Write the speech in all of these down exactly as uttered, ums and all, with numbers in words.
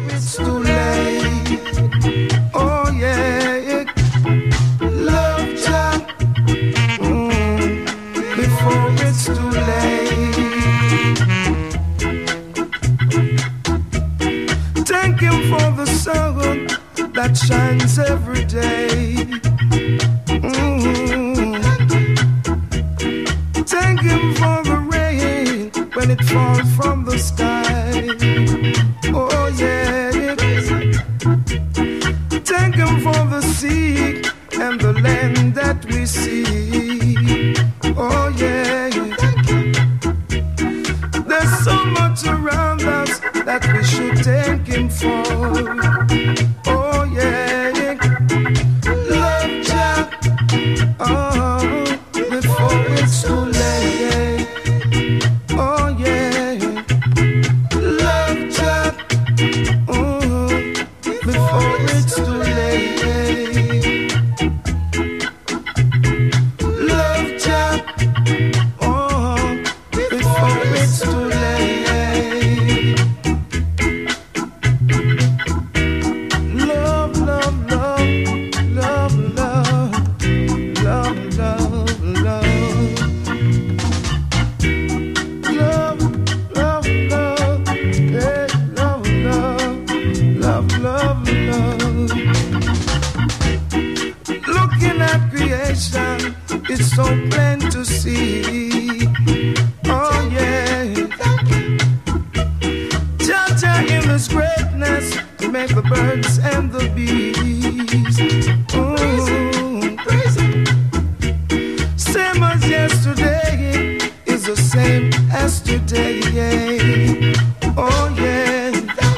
it's too late. Oh yeah, love Jah mm, before it's too late. Thank Him for the sun that shines every day. Mm. Thank Him for the rain when it falls from the sky. Oh yeah. Thank Him for the sea and the land that we see. Oh yeah. There's so much around us that we should thank Him for. Oh yeah. Love Jah oh, before it's too late. Oh yeah. Love Jah oh, before it's too late. Love Jah oh, before it's too late. Love, love, love, love, love, love, love, love. Love, love, love, hey, love, love, love, love, love. Looking at creation, it's so plain to see. Oh yeah. Jah Jah in His greatness to make the birds and the bees. Ooh. Same as yesterday is the same as today. Oh yeah.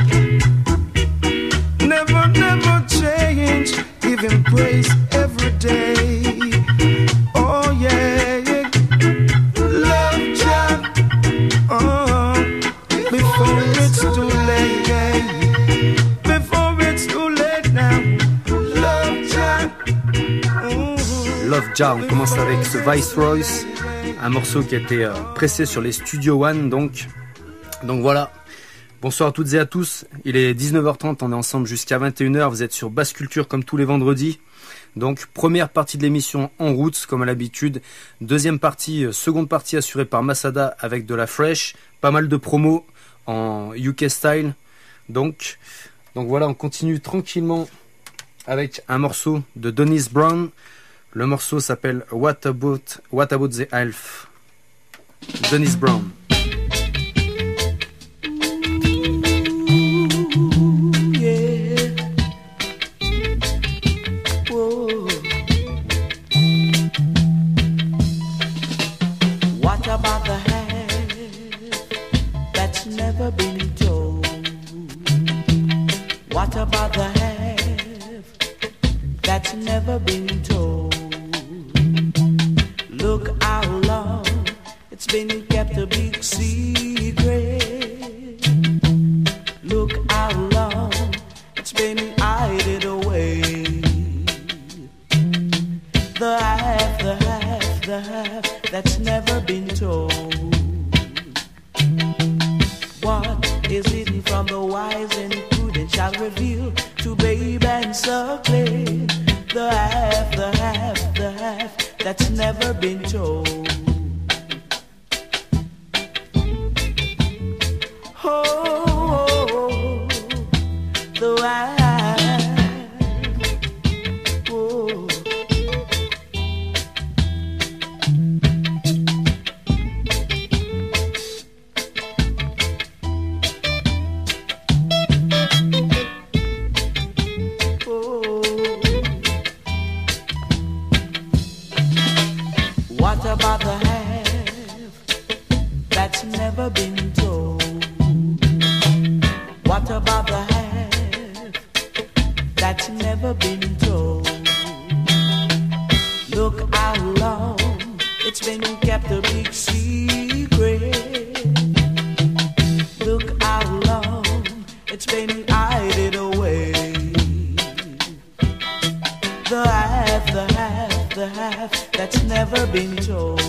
Never, never change. Give Him praise every day. Oh yeah. Love Jah oh, before it's too late. Before it's too late now. Love Jah. Love Jah, on commence avec ce Viceroyce, un morceau qui a été euh, pressé sur les Studio One, donc. Donc voilà. Bonsoir à toutes et à tous. Il est dix-neuf heures trente, on est ensemble jusqu'à vingt et une heures. Vous êtes sur Basse Culture comme tous les vendredis. Donc première partie de l'émission en route comme à l'habitude. Deuxième partie, euh, seconde partie assurée par Masada avec de la fresh. Pas mal de promos en U K style. Donc, donc voilà, on continue tranquillement avec un morceau de Dennis Brown. Le morceau s'appelle What About, What About the Elf. Dennis Brown. About the half that's never been told? What about the half that's never been told? Look how long it's been kept a big secret. Look how long it's been hidden away. The half, the half, the half that's never been told. What is hidden from the wise and prudent shall reveal to babe and suckling. The half, the half, the half that's never been told. Oh, oh, oh the half. Oh. What about the half that's never been told? What about the half that's never been told? Look how long it's been kept a big secret. Look how long it's been hidden away. The half, the half, the half that's never been told.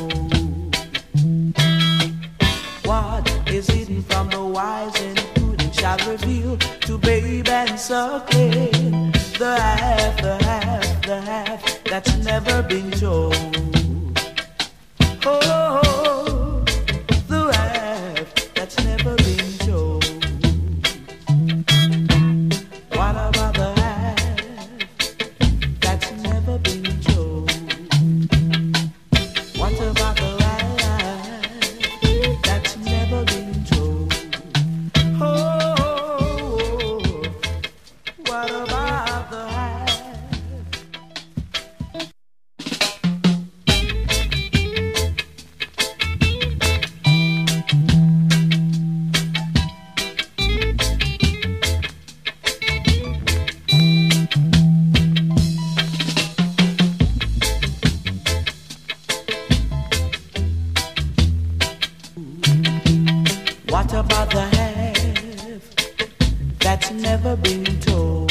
What is hidden from the wise and prudent shall reveal to babe circling the half, the half, the half that's never been told. Oh, the half that's never been told. What about the half that's never been told? What about the half that's never been told? Oh. What about the half? What about the half that's never been told?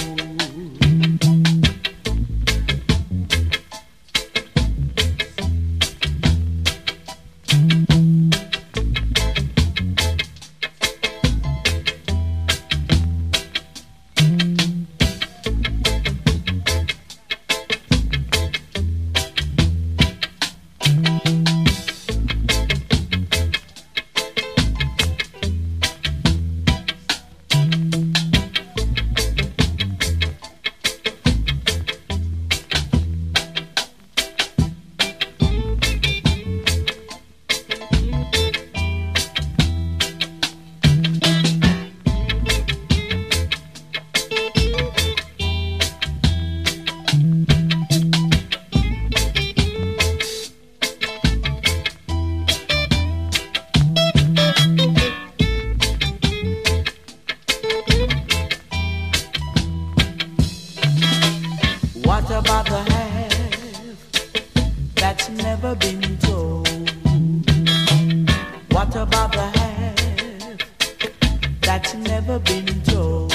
What about the half that's never been told? What about the half that's never been told?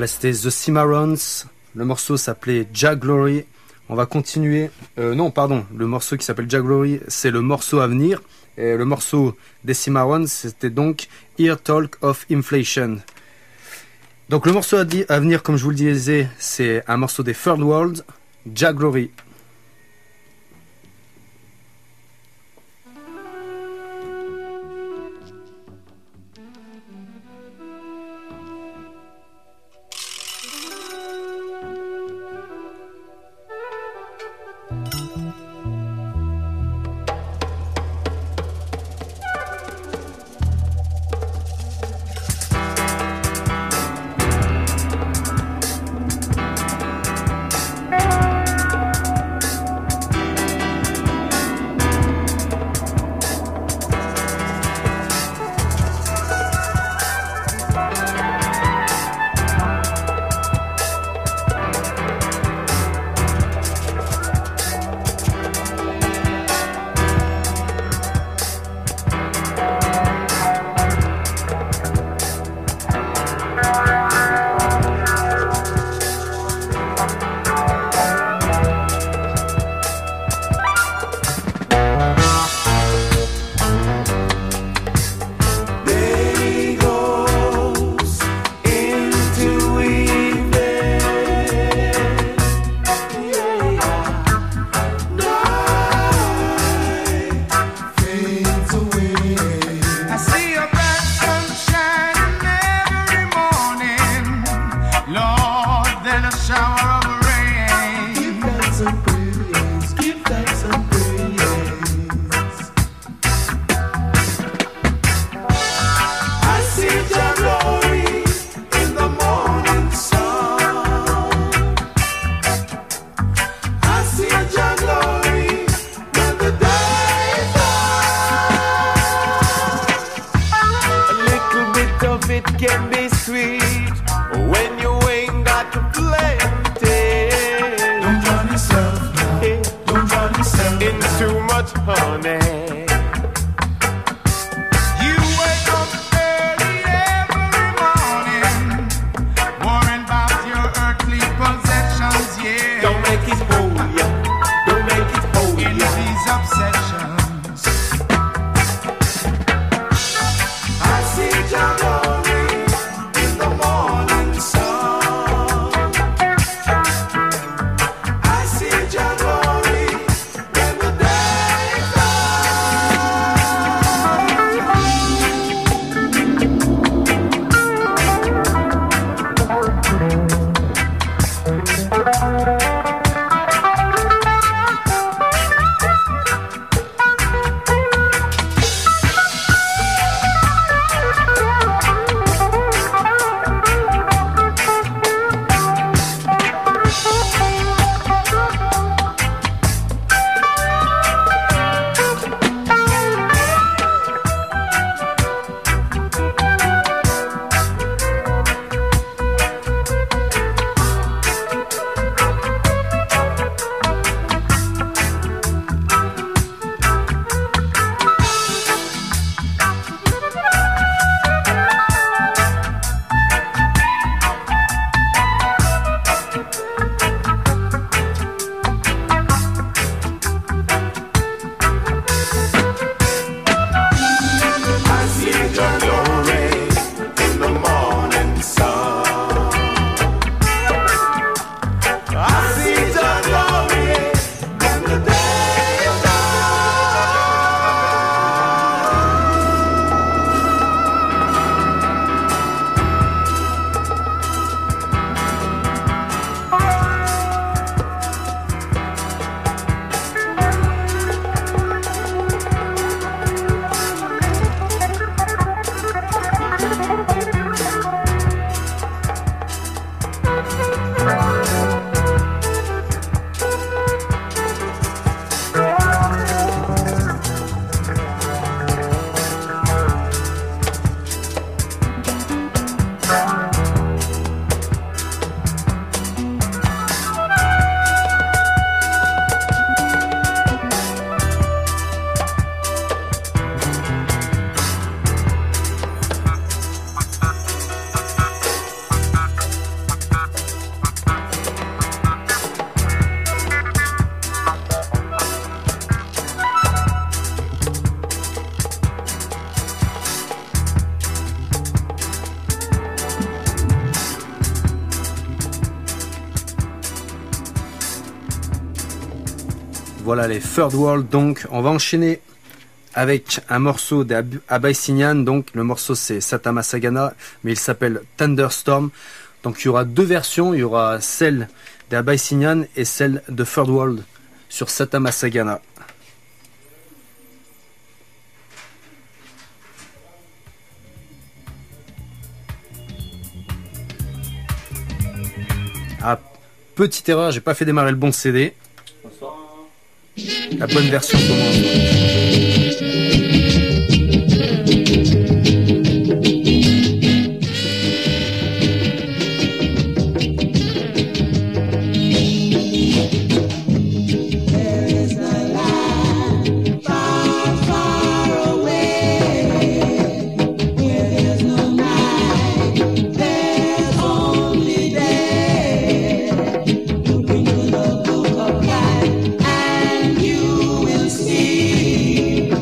Voilà, c'était The Cimarrons. Le morceau s'appelait Jah Glory. On va continuer. Euh, non, pardon. Le morceau qui s'appelle Jah Glory, c'est le morceau à venir. Et le morceau des Cimarrons, c'était donc Here Talk of Inflation. Donc le morceau à, di- à venir, comme je vous le disais, c'est un morceau des Third World, Jah Glory. Voilà les Third World. Donc on va enchaîner avec un morceau d'Abyssinian. Donc le morceau c'est Satama Sagana, mais il s'appelle Thunderstorm. Donc il y aura deux versions, il y aura celle d'Abyssinian et celle de Third World sur Satama Sagana. Ah, petite erreur, j'ai pas fait démarrer le bon C D. La bonne version commence. And you will see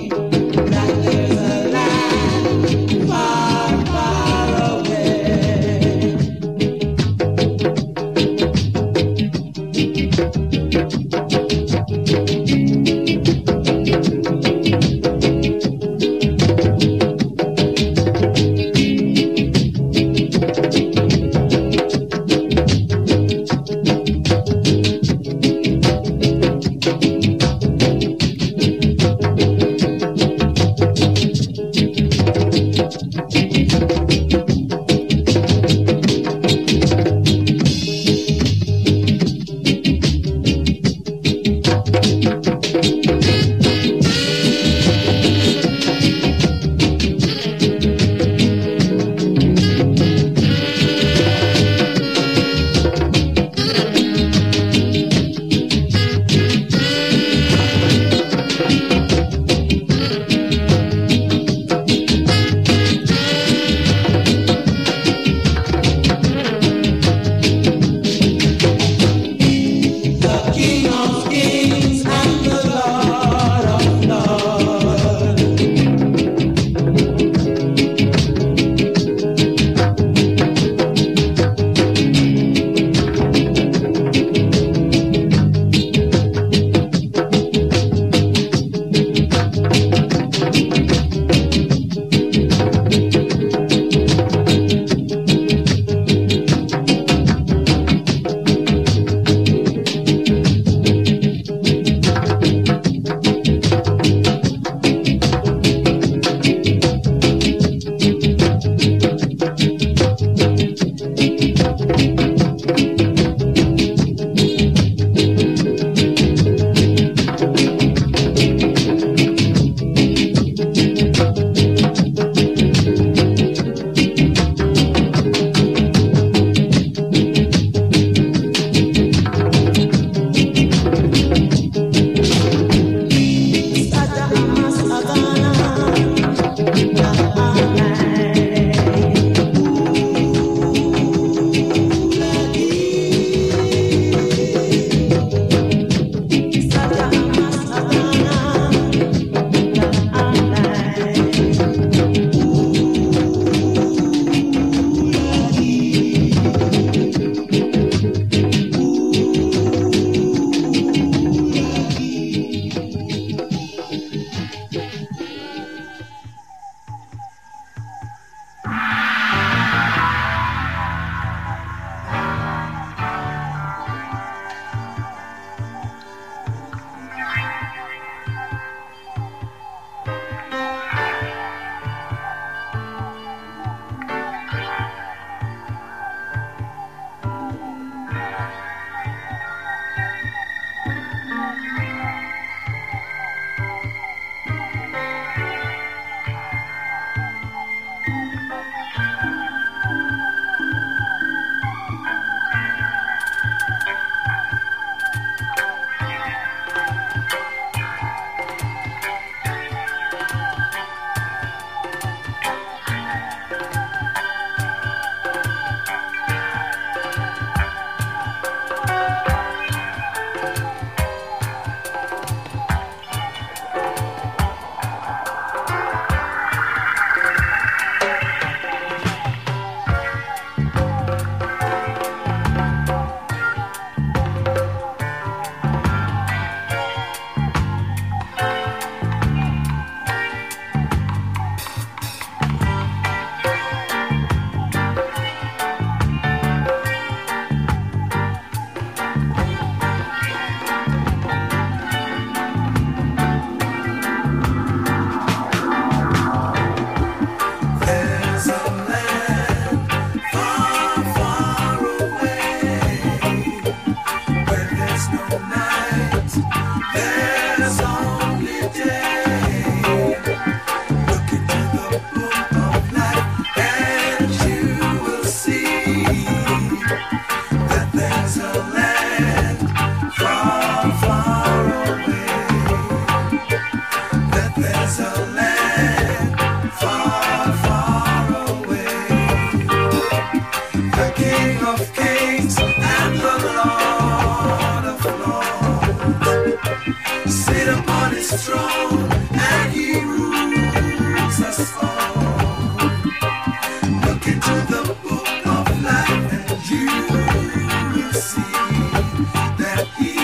sit upon his throne, and he rules us all. Look into the book of life, and you will see that he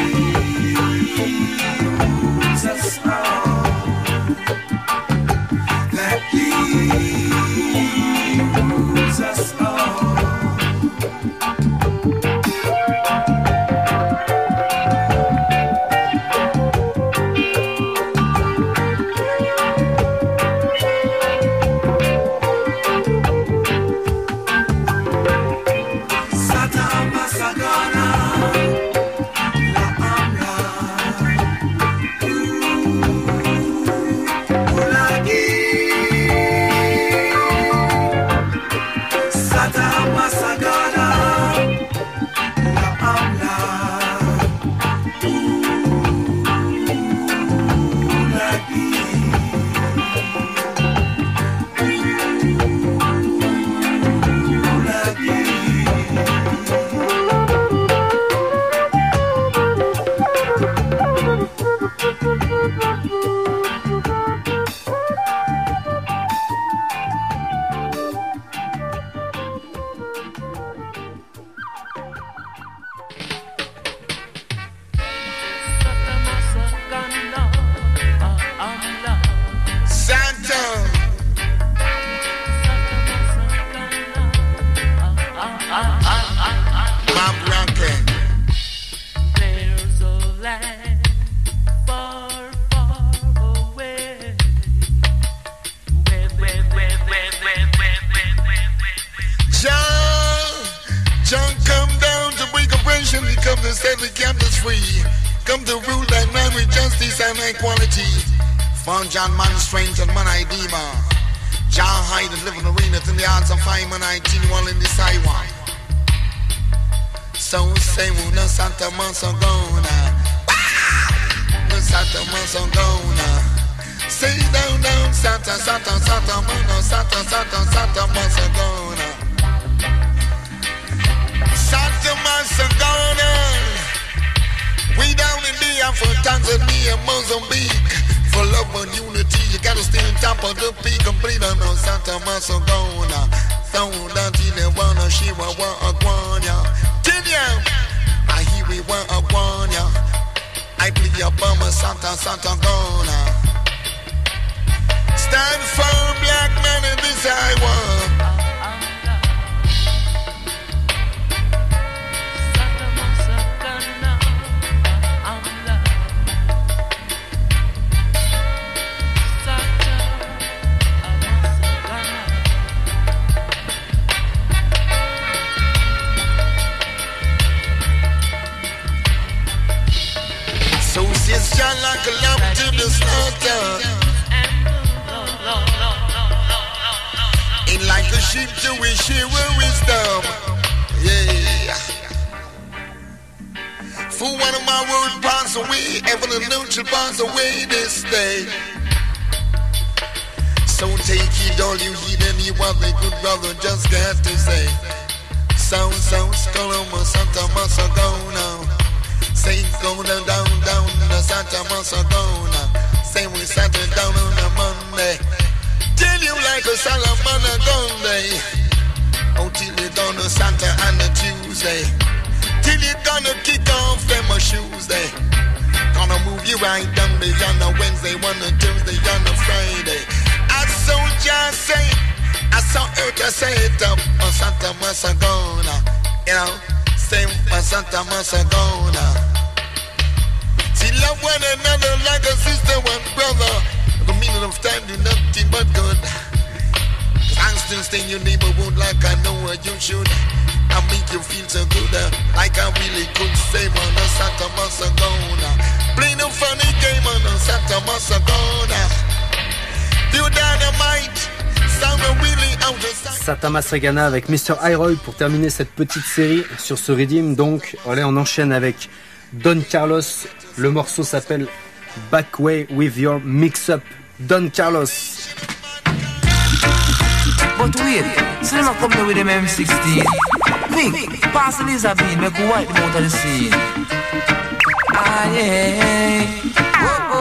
rules us all. That he rules us all. John man strange and man I demon. John hide and live in arenas in the arts of five man I teen wall in the sidewalk. So say no Santa Mansagona. No Santa Mansagona. Say down down Santa Santa Santa Mono Santa Santa Santa Mansagona. Santa Mansagona. We down in the Afro Tanzania, Mozambique. For love and unity, you gotta stay on top of the peak. Complete on no Santa Mansagona. So that you never wanna, she will want a guanya. Tell ya, I hear we want a guanya. I play your bummer, Santa Santa Gona. Stand for black man in this I want. It's just like a lamp to the slaughter. Ain't like a sheep to his shearer wisdom. Yeah. For one of my words pass away, ever the note shall pass away this day. So take heed, all you heed, and you what the good brother just got to say. So, so, Skoloma Santa Mansagona. Say go down, down, down, the Santa Mansagona. Say we sat down on a Monday. Tell you like a Salamana Gonday. Oh, till you gonna Santa and a Tuesday. Till you gonna kick off them a Tuesday. Gonna move you right down the on a Wednesday, one a Tuesday, on a Friday. I saw just say, I saw Earth, I say it up on Santa Mansagona. You know, same on Santa Mansagona. See, love one another like a sister, one brother. The meaning of time do nothing but good. Cause I'm still staying your neighborhood like I know what you should. I make you feel so good, uh, like I really could save on a Santa Mansagona. Play no funny game on a Santa Mansagona. Do dynamite, sound really out of sight. Santa Mansagana avec mister Iroy pour terminer cette petite série sur ce Redeem. Donc, allez, on enchaîne avec Don Carlos. Le morceau s'appelle Back Way with Your Mix-Up. Don Carlos. But wait, so them a come there with them M sixteen. Think, pass the laser beam, make a wipe them out of the scene. Ah yeah. Whoa,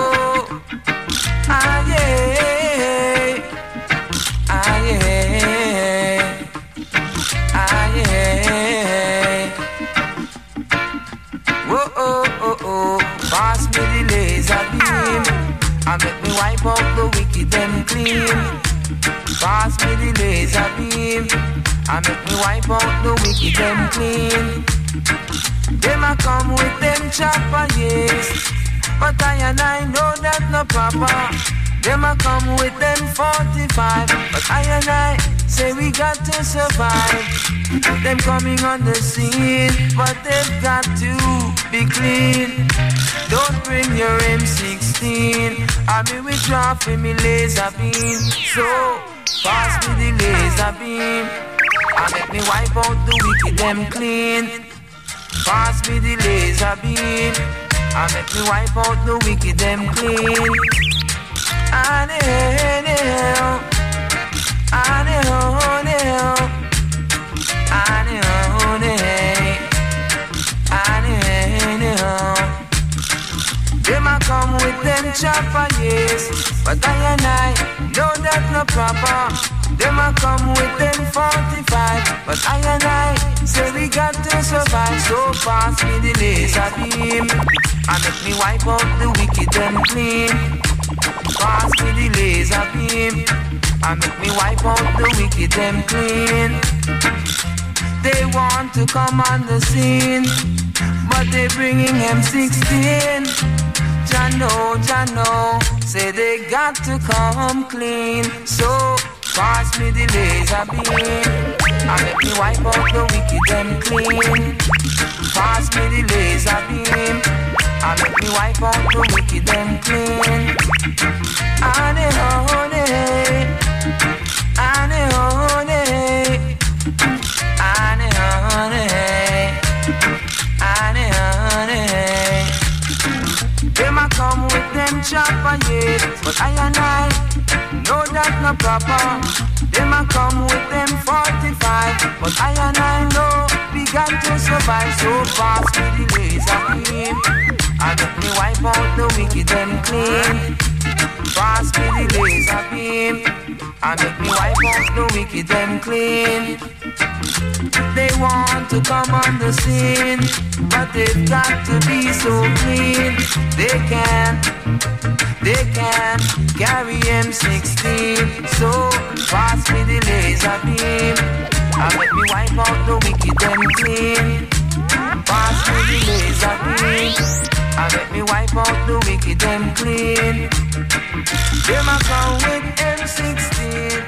and make me wipe out the wicked them clean. Pass me the laser beam, and make me wipe out the wicked them clean. Them a come with them chopper, yes, but I and I know that no proper. Them a come with them forty-five, but I and I say we got to survive. Them coming on the scene, but they've got to be clean. Don't bring your M sixteen, I mean we drop in me laser beam. So pass me the laser beam, and make me wipe out the wicked them clean. Pass me the laser beam, and make me wipe out the wicked them clean. And hell, and hell, and hell, and hell. Them a come with them chopper, yes, but I and I know that no proper. Them a come with them forty-five, but I and I say we got to survive. So pass me the laser beam, and make me wipe out the wicked and clean. Pass me the laser beam, and make me wipe out the wicked and clean. They want to come on the scene, but they bringing M sixteen. Jano, Jano, say they got to come clean. So pass me the laser beam, and make me wipe out the wicked and clean. Pass me the laser beam, and make me wipe out the wicked and clean. Ane hone, ane hone, ane hone, ane hone. Them a come with them chopper, yes, but I and I know that no proper. Them a come with them forty-five, but I and I know we got to survive. So pass me the laser beam, and make me wipe out the wicked and clean. Pass me the laser beam, and make me wipe out the wicked and clean. They want to come on the scene, but they've got to be so clean. They can't, they can't carry M sixteen. So pass me the laser beam, and make me wipe out the wicked and clean. Pass me the laser beam, and make me wipe out the wicked and clean. Them a come with M sixteen.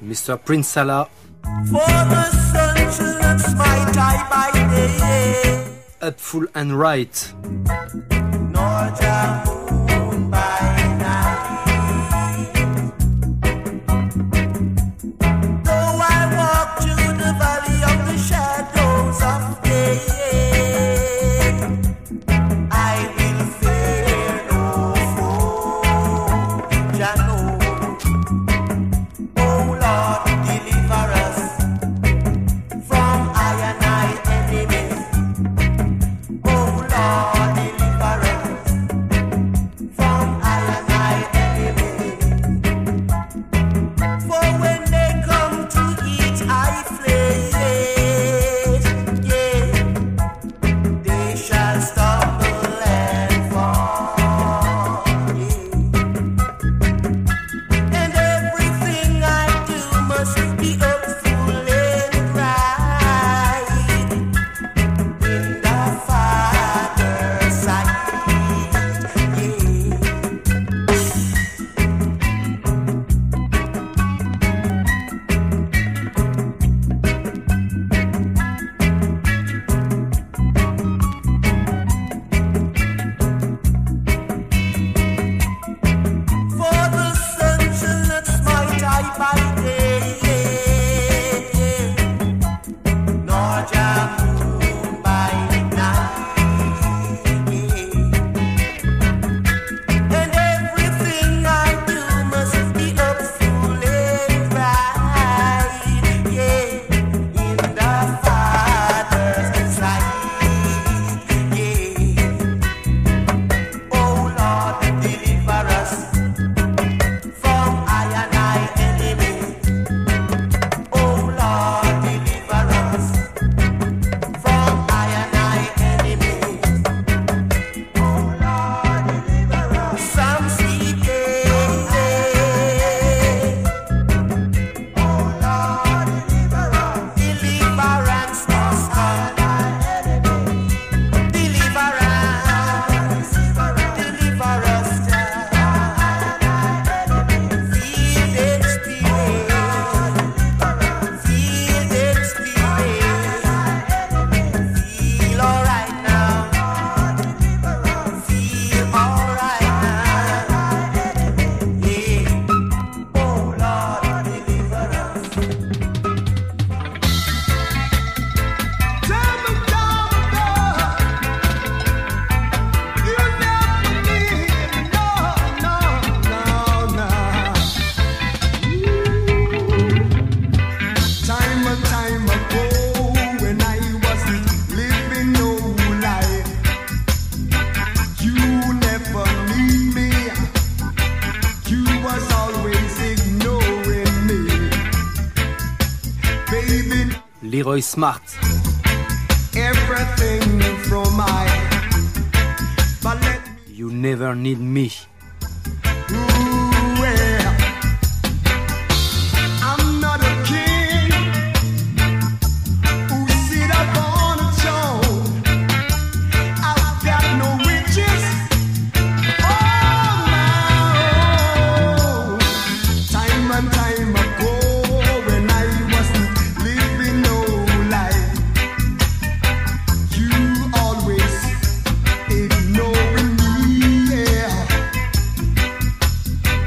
Mister Prince Salah. For the sun shall not smite I by day, Up Full and Right. nor the moon by night. Though I walk through the valley of the shadows of death, I will fear no foe. Jah know. Oh Lord, deliver us from I and I enemies. Oh Lord, deliver us from I and I enemies. For when they come to eat I flesh, yeah, they shall stumble and fall, yeah. And everything I do must be up full and right in the Father's sight, yeah. For the sun shall not smite I by day, nor the moon by night, and everything I do must be up full and right, yeah, in the Father's sight, yeah. Oh Lord, deliver us from I and I enemies. Oh Lord, deliver us from I and I enemies. Oh Lord, deliver us. Some sleep day. Oh Lord, deliver us. Deliverance must come. Deliverance, deliver us. Feel them spirit, feel them spirit. Feel alright now, feel alright now, yeah. Oh Lord, deliver us. Tell me, God, you never leave, no, no, no, no. Time and time ago, when I was living no life, you never need me. You was always ignoring me, baby. Leroy Smart. Everything from my, but let me. You Never Need Me. Ooh, yeah. I'm not a king who sit up on a throne. I've got no riches. Oh no. Time and time ago, when I wasn't living no life, you always ignoring me, yeah.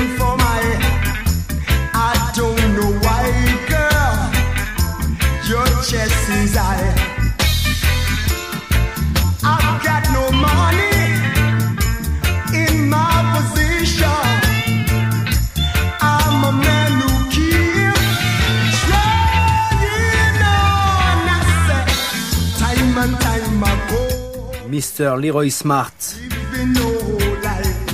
feeling for my, I don't know why, girl, your chest is high. I've got no money in my position. I'm a man who keeps trying on. I said, time and time ago, Mister Leroy Smart. living no life.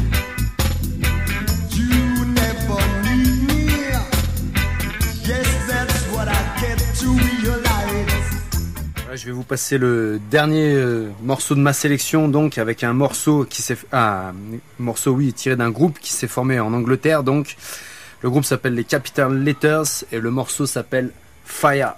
You never need me. Yes, that's what I get to realize. Je vais vous passer le dernier euh, morceau de ma sélection, donc avec un morceau qui s'est, ah, morceau oui tiré d'un groupe qui s'est formé en Angleterre. Donc le groupe s'appelle les Capital Letters et le morceau s'appelle Fire.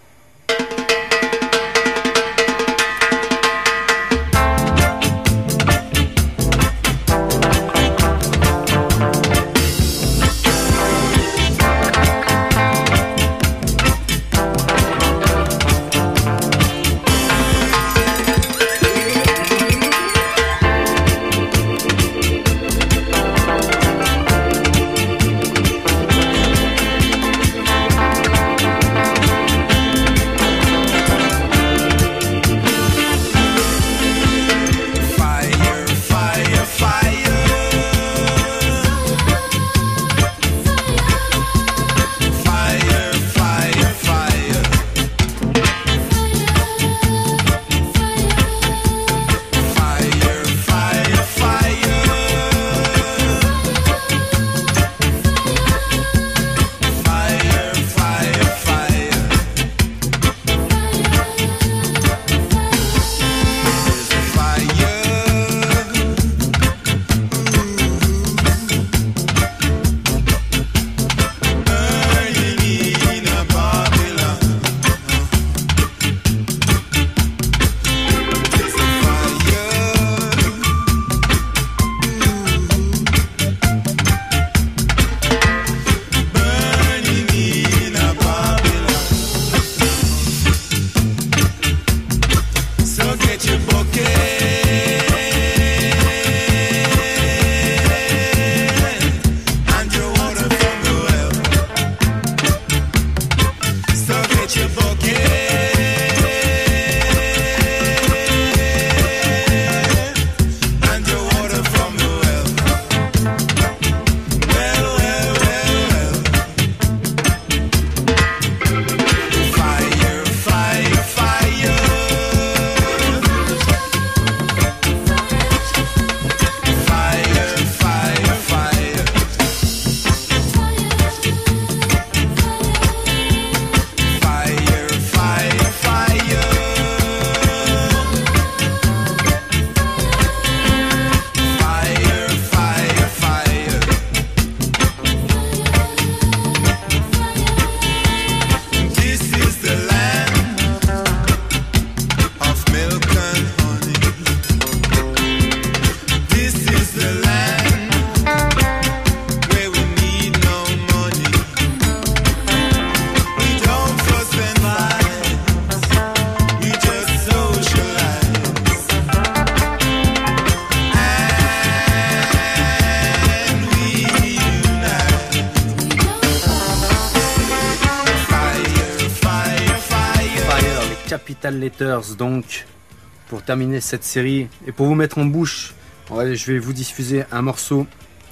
Capital Letters, donc pour terminer cette série et pour vous mettre en bouche, ouais, je vais vous diffuser un morceau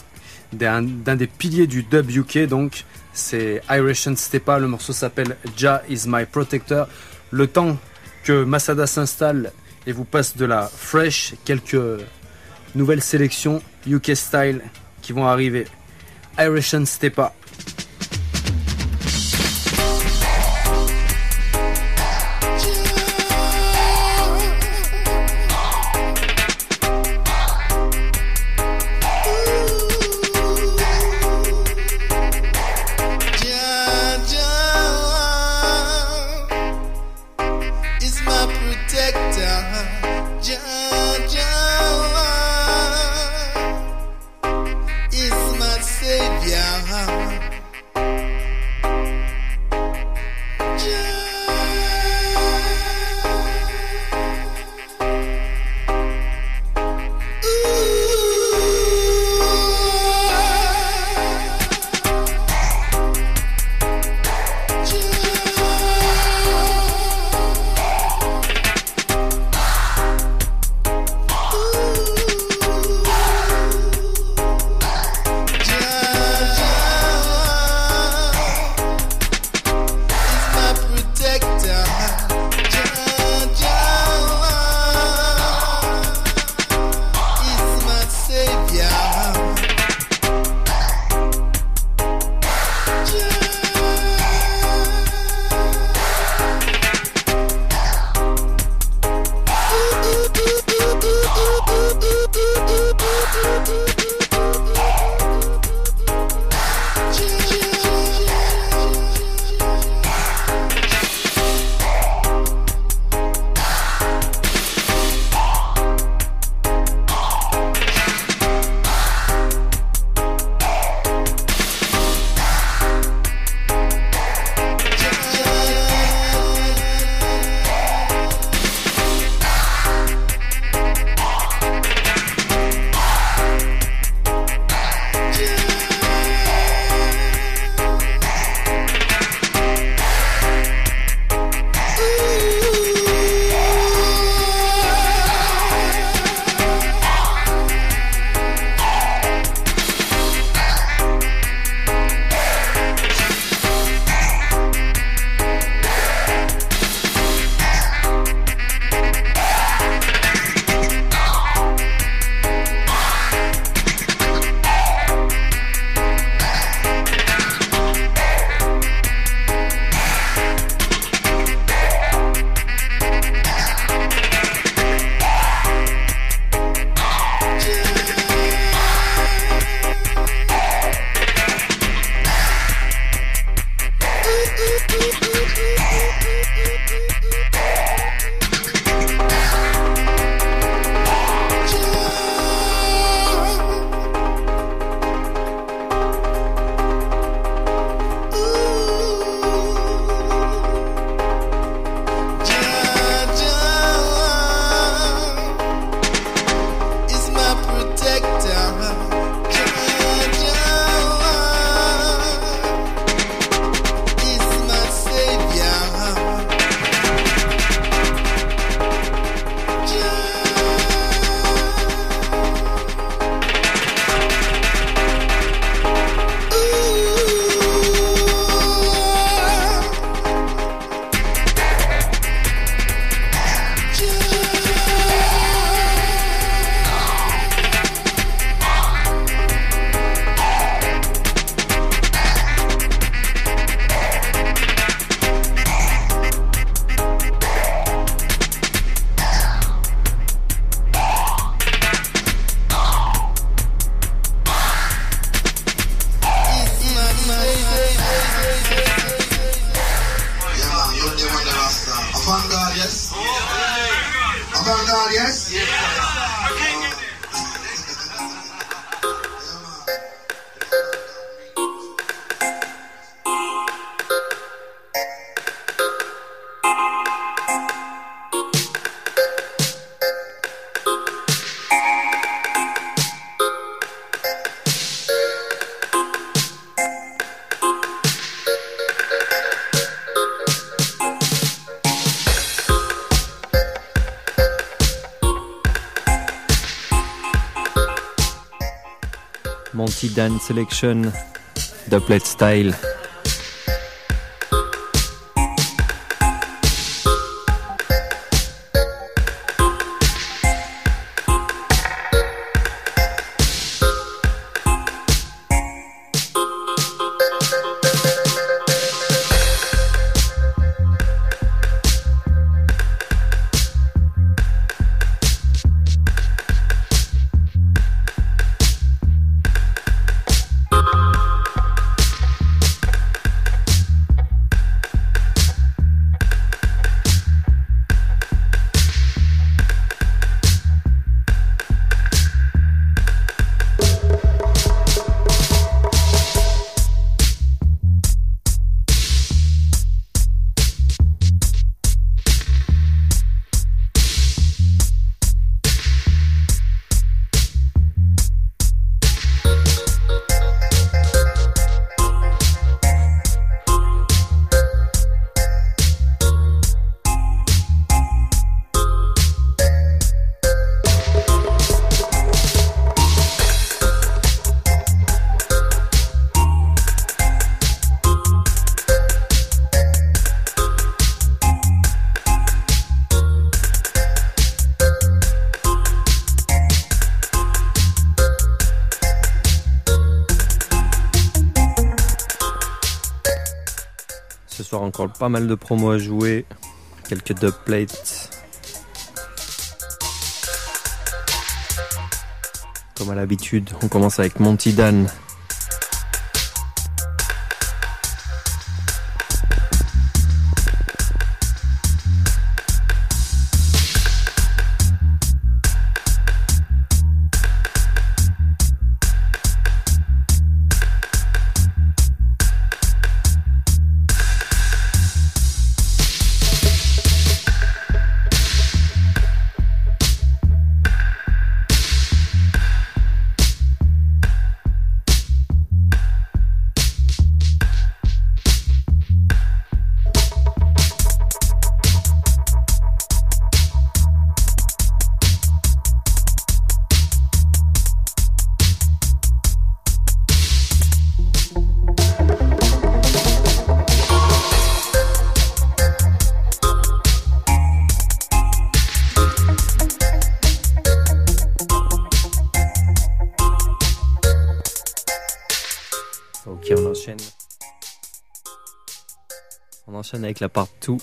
d'un d'un des piliers du dub U K, donc c'est Iration Stepa. Le morceau s'appelle Jah is my protector. Le temps que Masada s'installe et vous passe de la fresh, quelques nouvelles sélections U K style qui vont arriver. Iration Stepa. Is my savior. Vanguard, yes? A Vanguard, yes? Monty Dan Selection, Doublet Style. Ce soir encore pas mal de promos à jouer, quelques dubplates. Comme à l'habitude, on commence avec Monty Dan. Ok, on enchaîne. On enchaîne avec la part deux.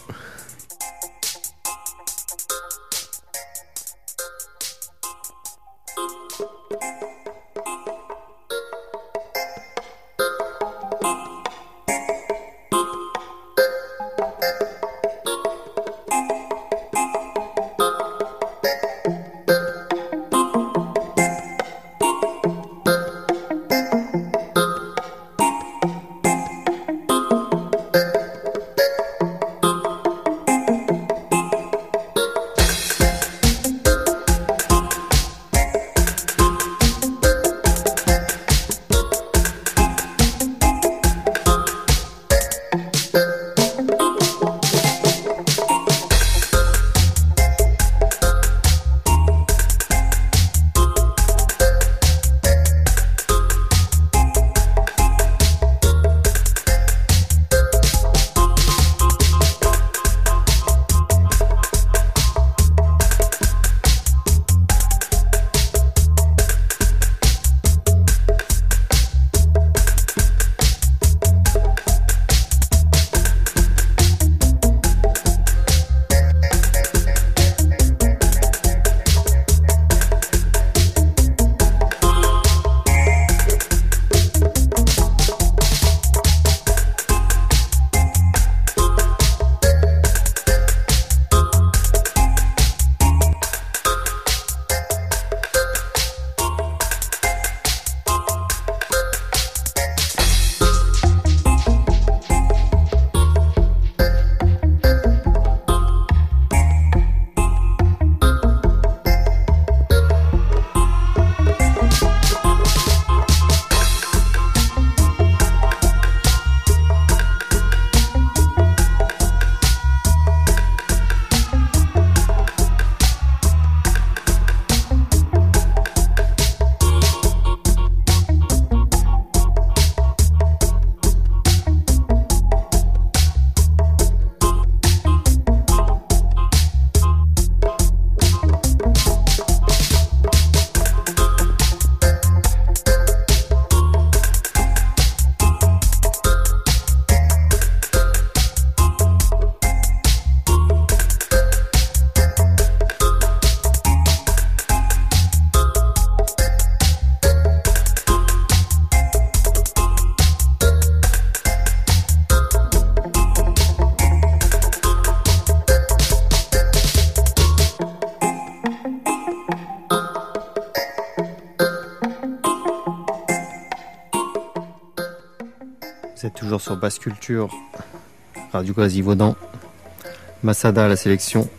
Vous êtes toujours sur Basse Culture, Radio Quasivaudan, Masada à la sélection.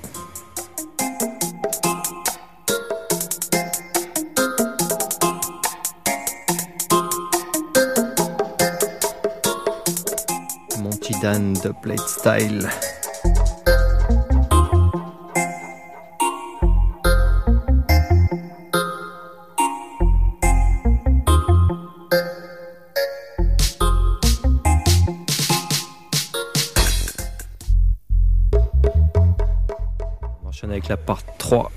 Monty Dan de Plate Style. Avec la part trois.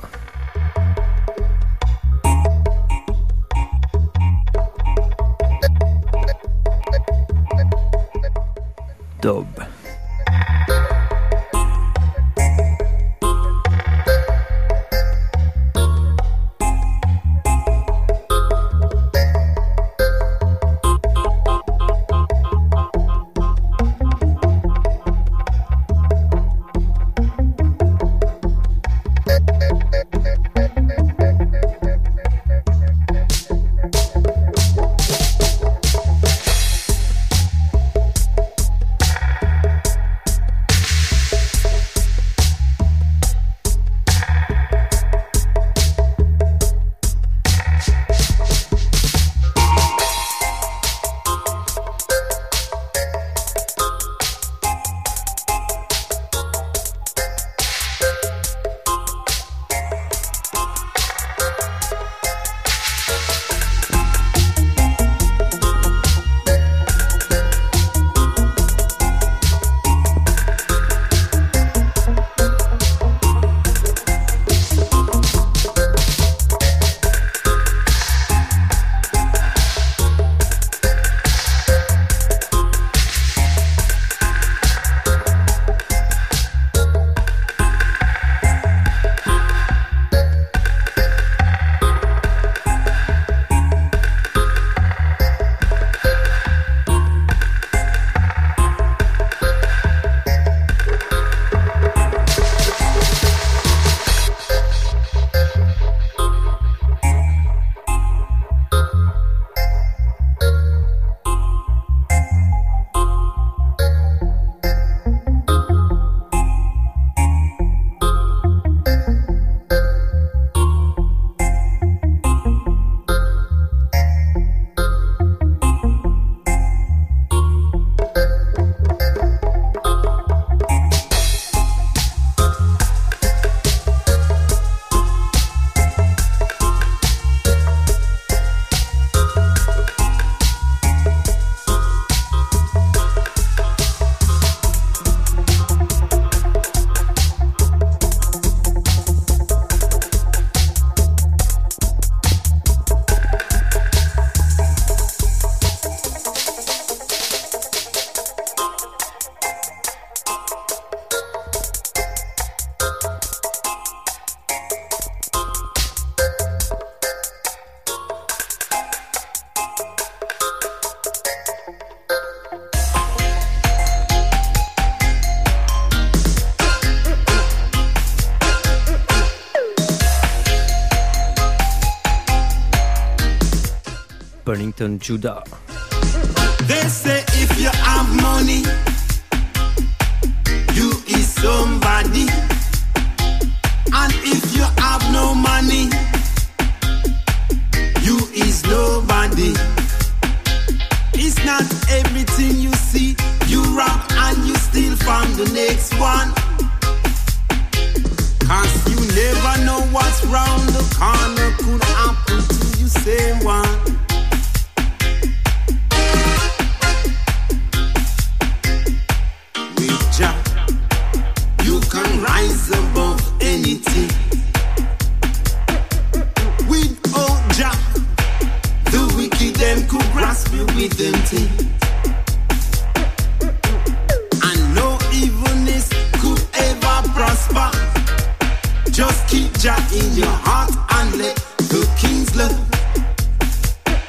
Dub. Burlington Judah. They say if you have money, you is somebody. And if you have no money, you is nobody. It's not everything you see, you rob and you steal from the next one. Cause you never know what's round the corner could happen to you same one. With Jah, you can rise above anything. Without Jah, the wicked them could grasp you with them things. And no evilness could ever prosper. Just keep Jah in your heart and let the king's love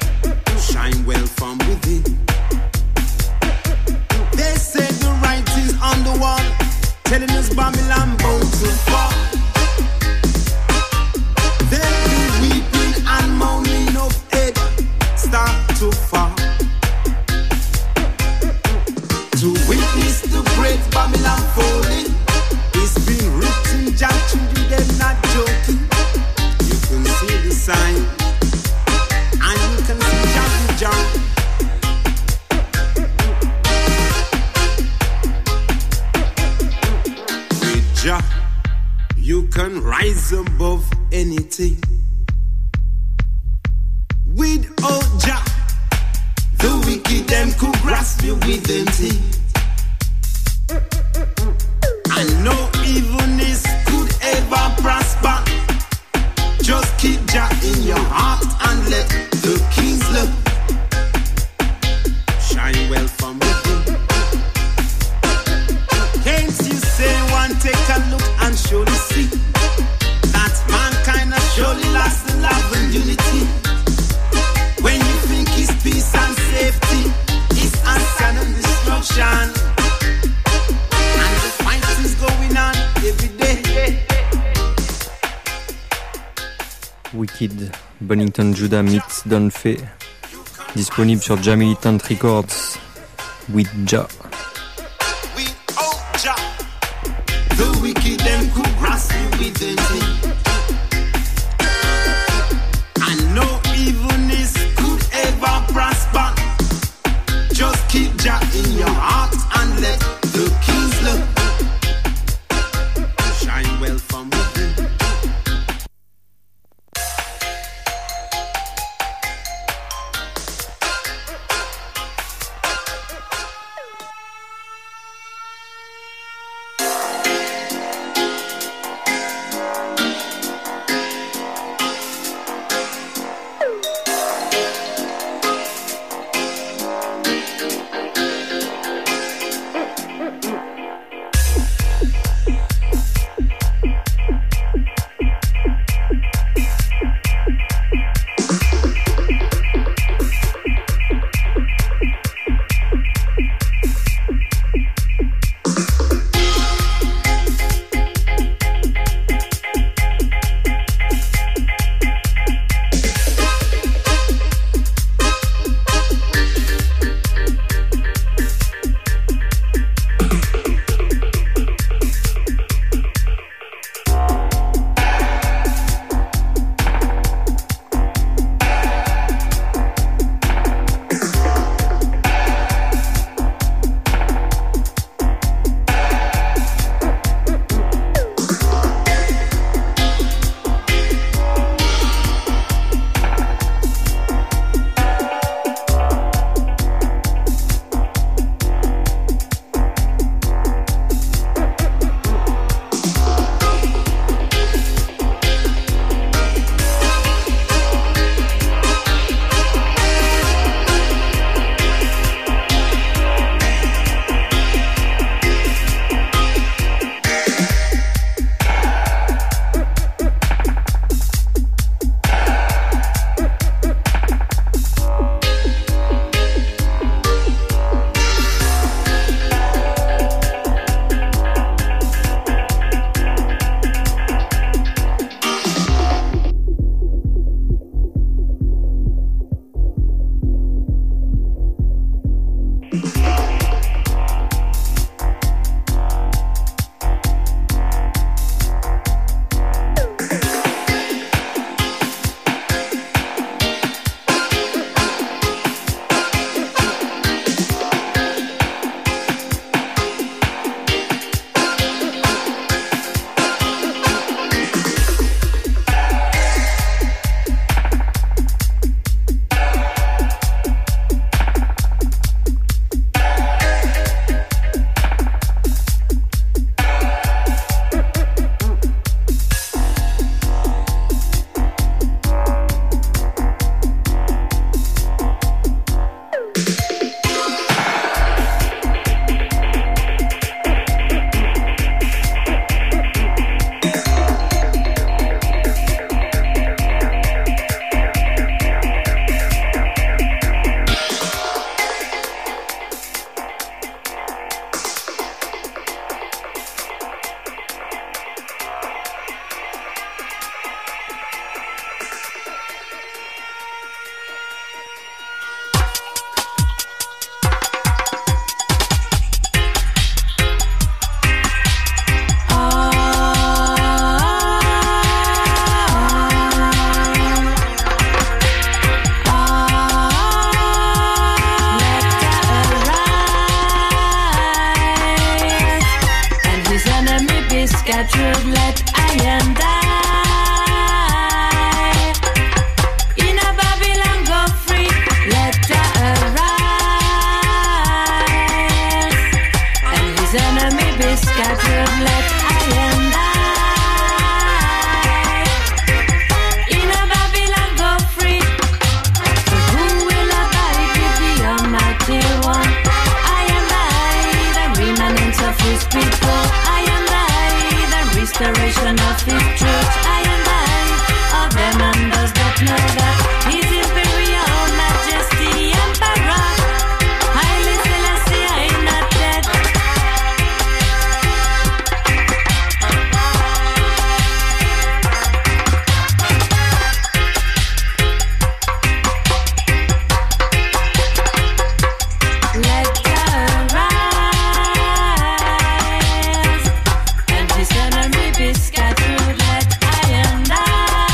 to witness the great Babylon falling. It's been written, Jah children, they're not joking. You can see the sign, and you can see Jah with Jah. With Jah, you can rise above anything. Without Jah, the wicked them could grasp you with them teeth. And no evilness could ever prosper. Just keep Jah in your heart and let the King's love shine well from within. Can't you say one, take a look and surely see that mankind has surely lost the love and unity. When you think it's peace and safety, it's answer and destruction. And the fight is going on every day. Wicked, Bonington Judah meets Don Fay, disponible sur Jah Militant Records, with Jah. Without Jah, the wicked them could grasp you with them teeth. And no evilness could ever prosper. Just keep Jah in your heart and let the King's love shine well from within. scattered, let I and I in a Babylon go free, let Jah arise, and his enemy be scattered, let I and I in a Babylon go free. So who will abide with the Almighty One? I and I, the remnants of his people. I and I, the restoration of his church. I and I, all them and those that know that his imperial majesty emperor Haile Selassie ain't not dead. Let Jah arise, and his enemy be scattered. Let I and I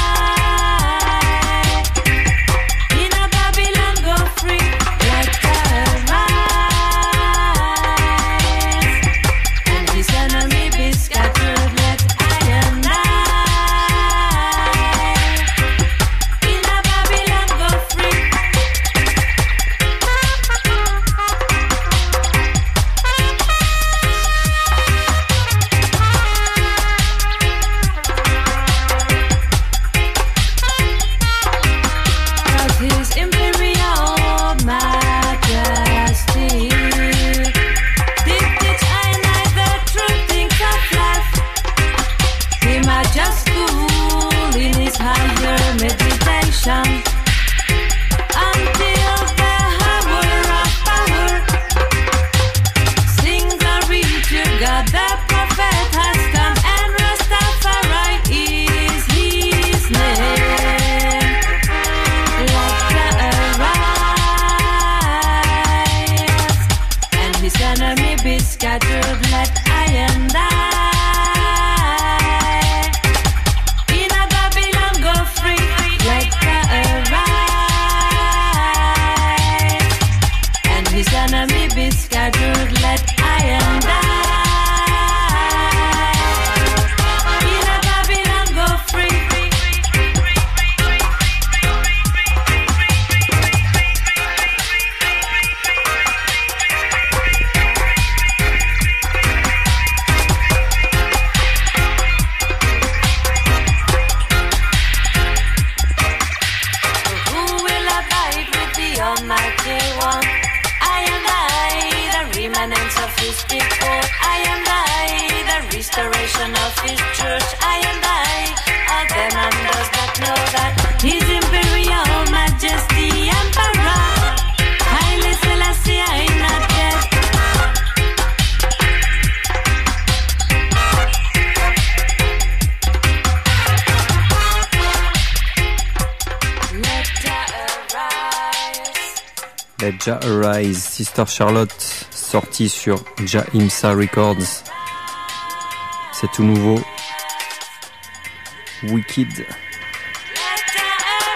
in a Babylon go free. Let Jah arise, and his enemy be scattered. Let I and I in a Babylon go free. Cause his imperial majesty did teach I and I the true things of life. He might just school in his higher meditation until the hour of power. Sing glory to God, the prophet has come, and Rastafari is his name. Let Jah arise, and his enemy be scattered. Let I and I in a Babylon go free. Let Jah arise, and his enemy be scattered. Let I and I in a Babylon go free. Who will abide with the Almighty One? I and I, the remnants of his people. I and I, the restoration of his church. I and I, all them and those that know that his imperial majesty emperor Haile Selassie ain't not dead. Let Jah arise. Let Jah Arise, Sister Charlotte, sorti sur Jah Imsa Records. C'est tout nouveau. Wicked. Let Jah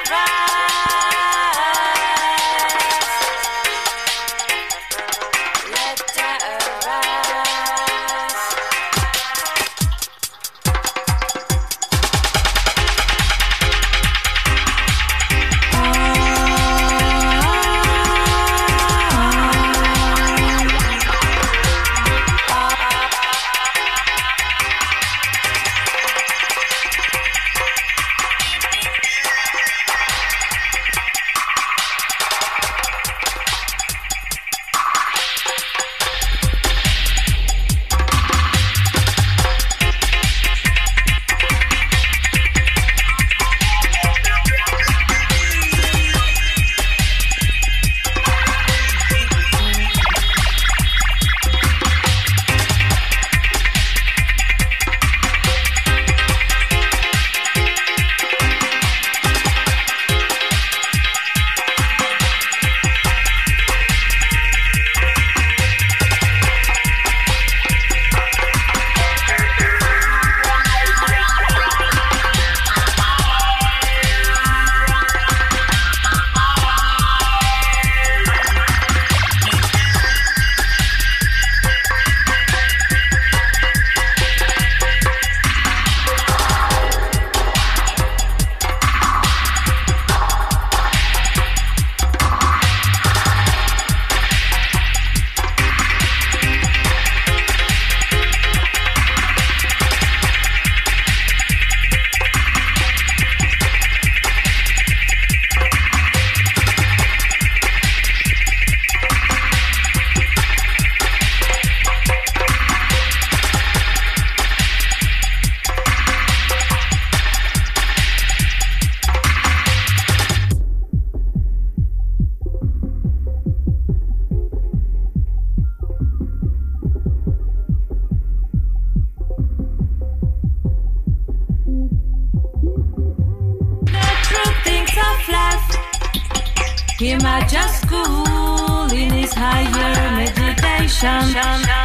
arise. Let Jah arise. He might just school in his higher meditation.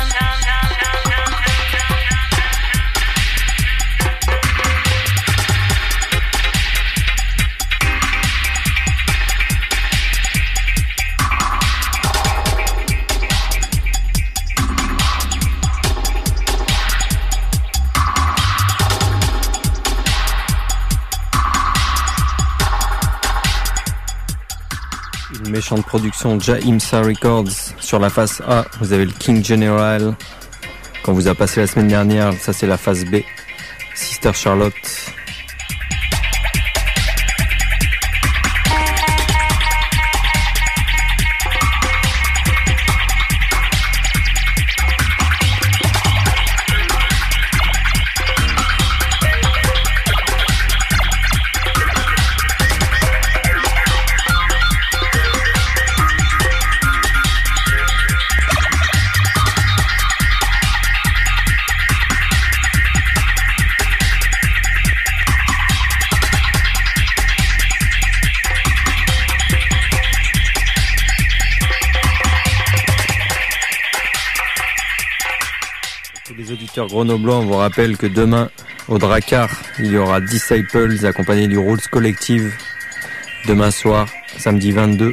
Méchante production Jaimsa Records. Sur la face A, vous avez le King General. Quand vous a passé la semaine dernière, ça c'est la face B. Sister Charlotte. Grenoblois, on vous rappelle que demain au Drakkar il y aura Disciples accompagné du Rules Collective demain soir, samedi vingt-deux.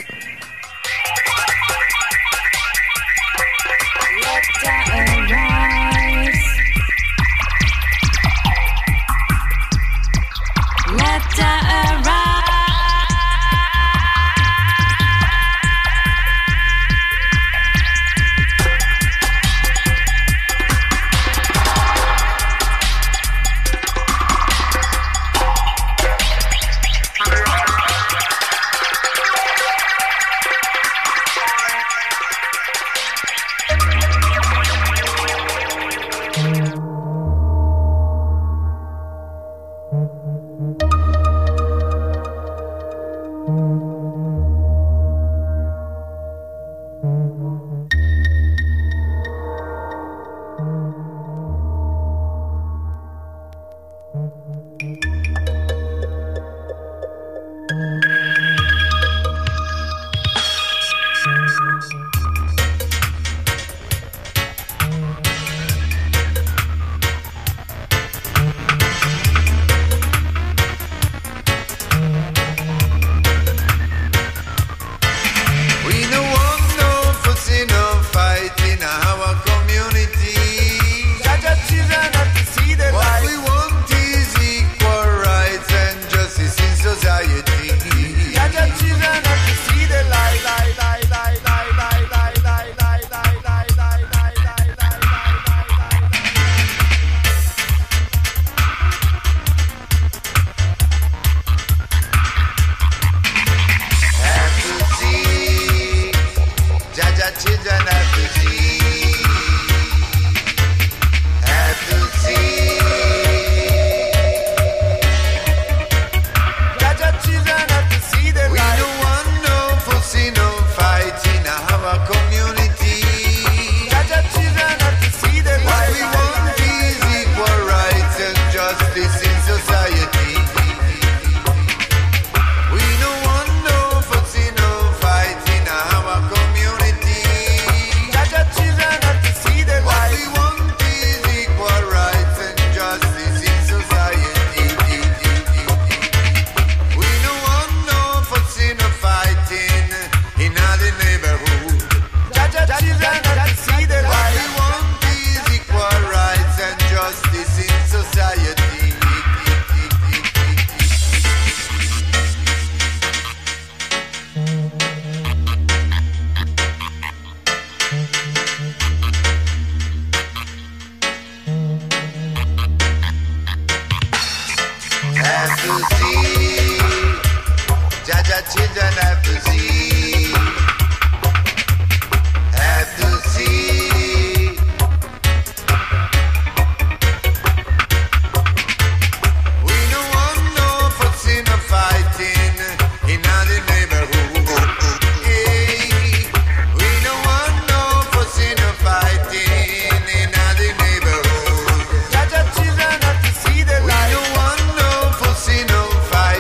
Fight.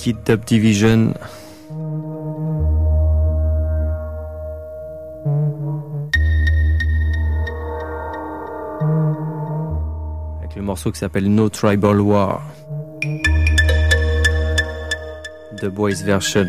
Wicked Dub Division. Avec le morceau qui s'appelle No Tribal War. The Boys version.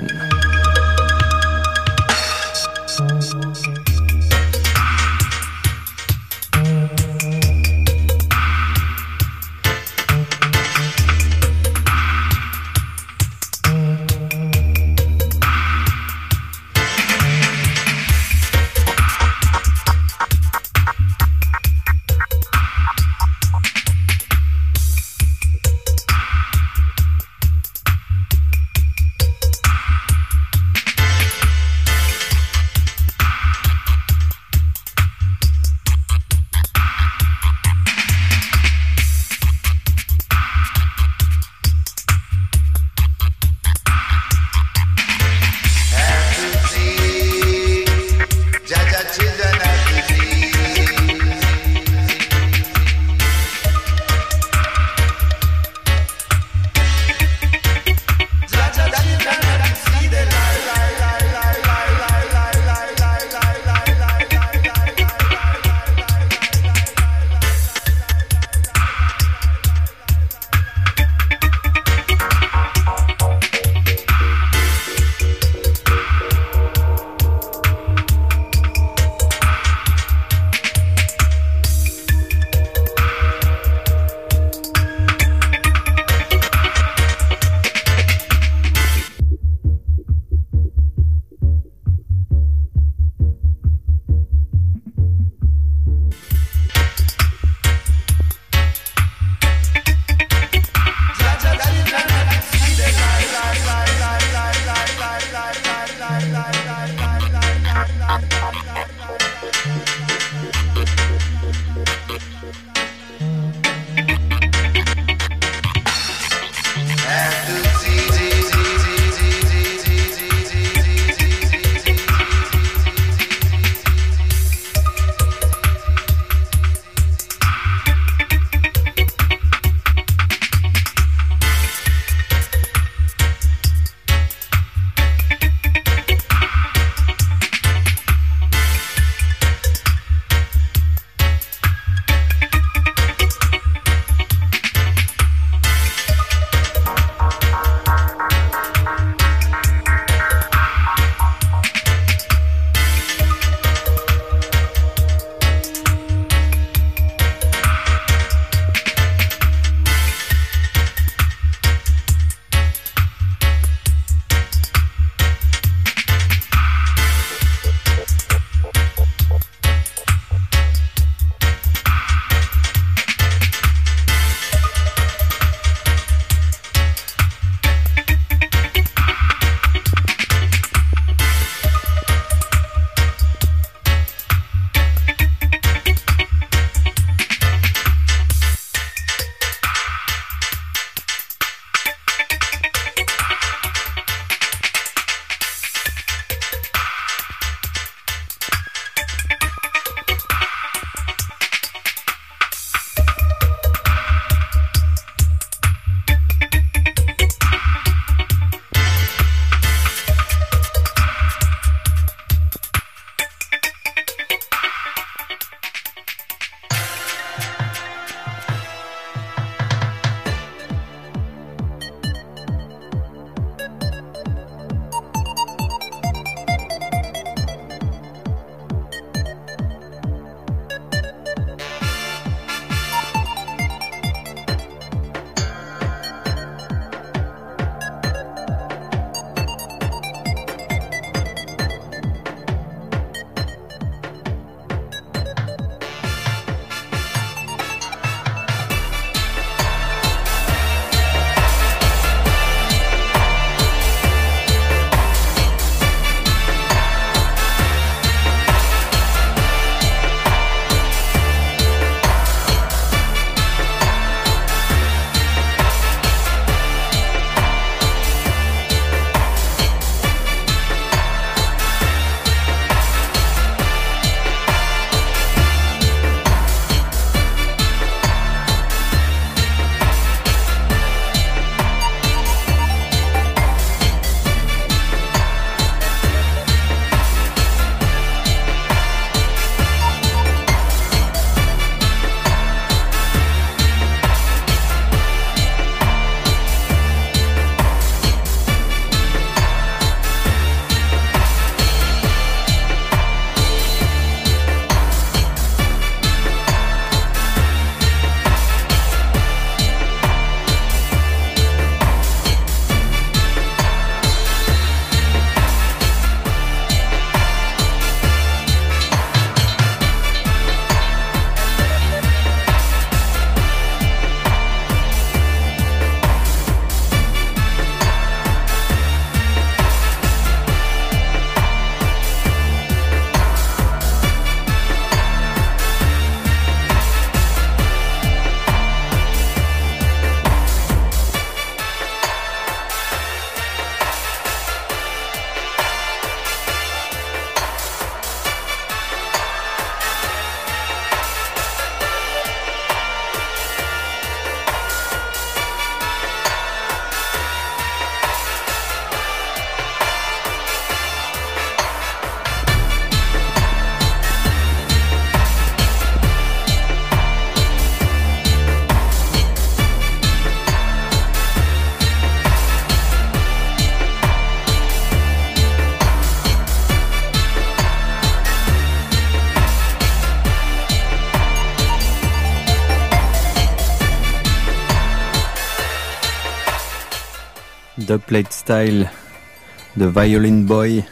Dubplate Style de Violin Boy.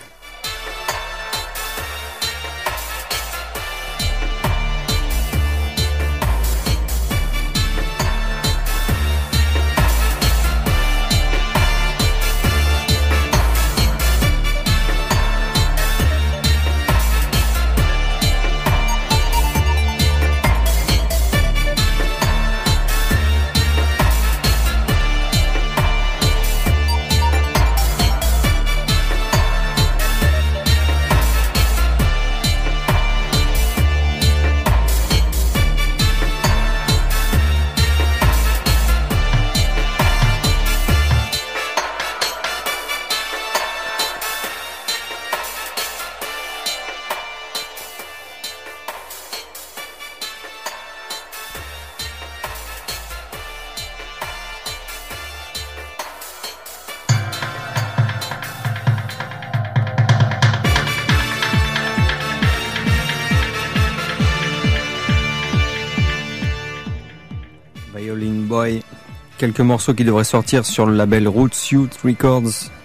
Violin Boy, quelques morceaux qui devraient sortir sur le label Roots Youth Records.